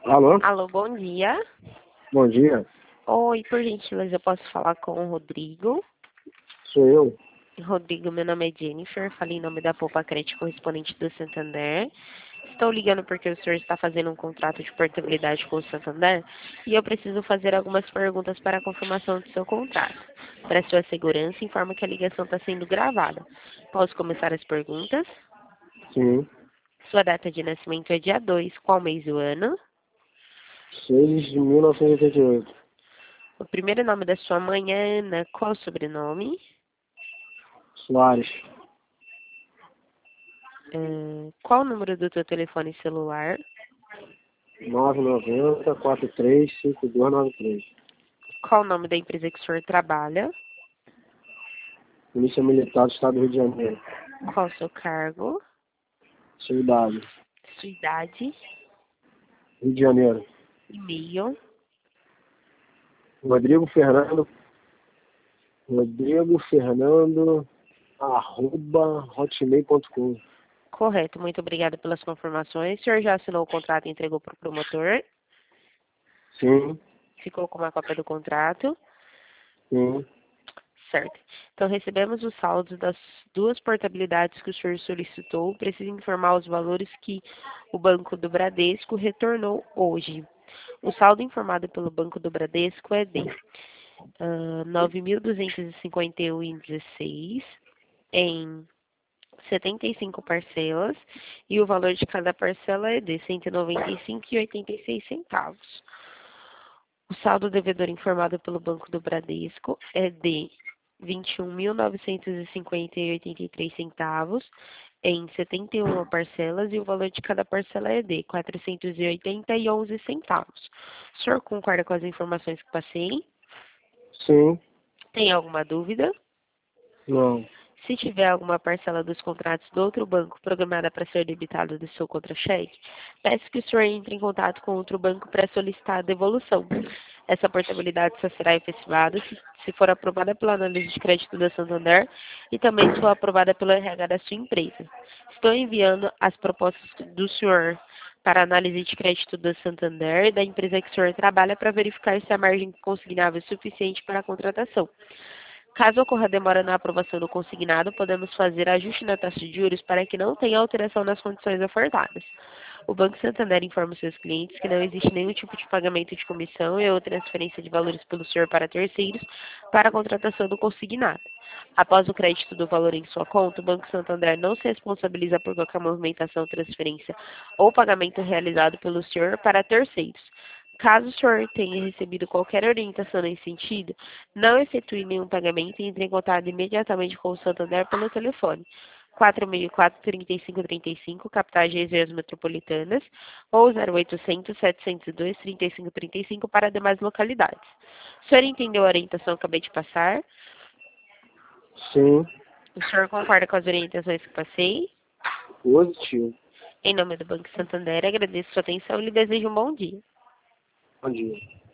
Alô? Alô, bom dia. Bom dia. Oi, por gentileza, eu posso falar com o Rodrigo? Sou eu. Rodrigo, meu nome é Jennifer, falei em nome da Poupa Crédito correspondente do Santander. Estou ligando porque o senhor está fazendo um contrato de portabilidade com o Santander e eu preciso fazer algumas perguntas para a confirmação do seu contrato. Para sua segurança, informo que a ligação está sendo gravada. Posso começar as perguntas? Sim. Sua data de nascimento é dia 2. Qual mês do ano? 6 de 1988. O primeiro nome da sua mãe é Ana. Qual o sobrenome? Soares. Qual o número do teu telefone celular? 990-435293. Qual o nome da empresa que o senhor trabalha? Polícia Militar do Estado do Rio de Janeiro. Qual o seu cargo? Cidade. Sua idade? Rio de Janeiro. E-mail? Rodrigo Fernando. Rodrigo Fernando. @hotmail.com. Correto, muito obrigada pelas confirmações. O senhor já assinou o contrato e entregou para o promotor? Sim. Ficou com uma cópia do contrato? Sim. Certo. Então, recebemos os saldos das duas portabilidades que o senhor solicitou. Preciso informar os valores que o Banco do Bradesco retornou hoje. O saldo informado pelo Banco do Bradesco é de 9.251,16 em 75 parcelas e o valor de cada parcela é de 195,86 centavos. O saldo devedor informado pelo Banco do Bradesco é de 21.950,83 centavos em 71 parcelas e o valor de cada parcela é de 480,11 centavos. O senhor concorda com as informações que passei? Sim. Tem alguma dúvida? Não. Se tiver alguma parcela dos contratos do outro banco programada para ser debitada do seu contra-cheque, peço que o senhor entre em contato com outro banco para solicitar a devolução. Essa portabilidade só será efetivada se for aprovada pela análise de crédito da Santander e também se for aprovada pelo RH da sua empresa. Estou enviando as propostas do senhor para análise de crédito da Santander e da empresa que o senhor trabalha para verificar se a margem consignável é suficiente para a contratação. Caso ocorra demora na aprovação do consignado, podemos fazer ajuste na taxa de juros para que não tenha alteração nas condições ofertadas. O Banco Santander informa os seus clientes que não existe nenhum tipo de pagamento de comissão e ou transferência de valores pelo senhor para terceiros para a contratação do consignado. Após o crédito do valor em sua conta, o Banco Santander não se responsabiliza por qualquer movimentação, transferência ou pagamento realizado pelo senhor para terceiros. Caso o senhor tenha recebido qualquer orientação nesse sentido, não efetue nenhum pagamento e entre em contato imediatamente com o Santander pelo telefone 464-3535, capitais regiões metropolitanas, ou 0800-702-3535 para demais localidades. O senhor entendeu a orientação que acabei de passar? Sim. O senhor concorda com as orientações que passei? Positivo. Em nome do Banco Santander, agradeço sua atenção e lhe desejo um bom dia. Bom dia.